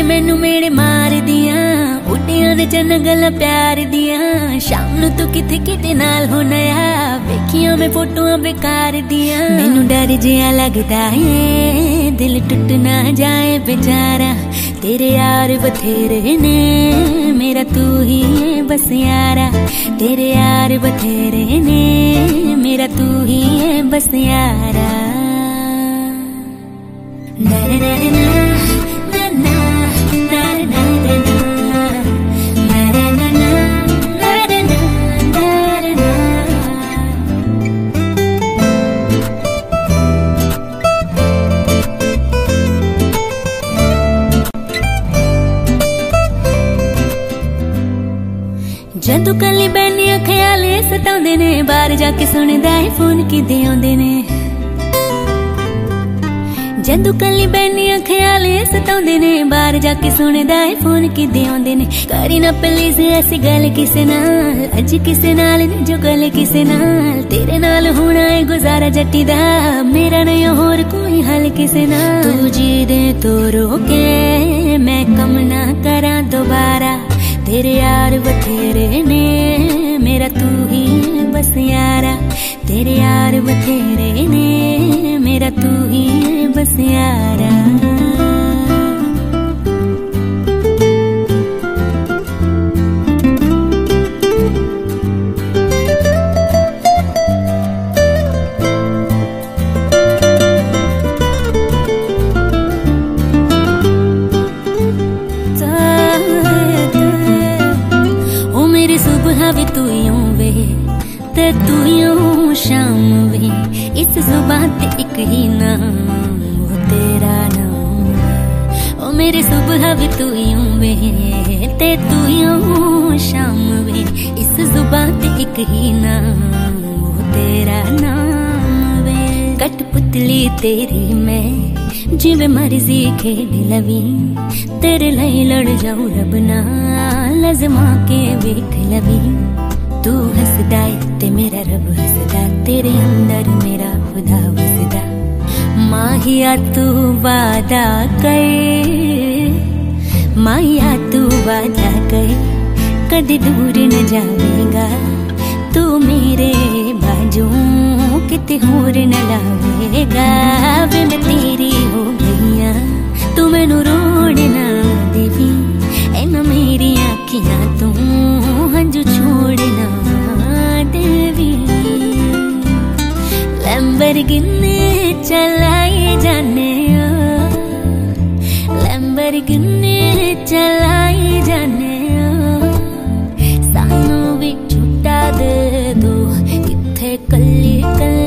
मैनू मेरे मार दिया उड्डियां दे चन्न गल्लां प्यार दिया। शाम नू तू किथे किते नाल होना आ, वेखियां मैं फोटोआं बेकार दिया। मैनू डर जिहा लगदा है दिल टुट ना जाए बेचारा, तेरे यार बथेरे ने मेरा तू ही है बस यारा। तेरे यार बथेरे ने मेरा तू ही है बस यारा। ना ना ना ना ना ना ना जदों कली बैनिया ख्याले सताउंदे ने, बाहर जाके सुनदा है फोन किदे आउंदे ने। जदों कली बैनिया ख्याले सताउंदे ने, बाहर जाके सुनदा है फोन किदे आउंदे ने। करी ना प्लीज ऐसी गल किसे नाल, अज किसे नाल नहीं जो गल किसे नाल। तेरे नाल होना है गुजारा जट्टी दा, मेरा नहीं होर कोई हल किसे नाल। तू जी दे तो रोके मैं कम ना करा दोबारा, तेरे यार बथेरे ने मेरा तू ही बस यारा। तेरे यार बथेरे ने मेरा तू ही बस यारा। सुबह भी तू यूं वे ते तू यूं शाम वे, इस जुबान ते एक ही नाम वो तेरा नाम। ओ मेरी सुबह भी तू यूं वे ते तू यूं शाम वे, इस जुबान ते एक ही नाम वो तेरा नाम वे। कठपुतली तेरी मैं जिवें मर्जी खेड लवी, तेरे लिए लड़ जाऊं रब नाल अज़मा के वेख लवी। तू हसदा है ते मेरा रब हसदा, तेरे अंदर मेरा खुदा वसदा। माहिया तू वादा कर, माहिया तू वादा कर, कदी दूर न जावेगा तू मेरे बाजू किते होर न लावेगा। वे मैं तेरी हो गईया तू मैनू रोड़ ना देवी, ऐना मेरी आखियां तू हंजू छोड़ ना देवी। लैम्बोर्गिनी चलाए जाने ओ, लैम्बोर्गिनी चलाए जाने ओ, सानू भी छुट्टा दे दो किथे कल्ली कल्ली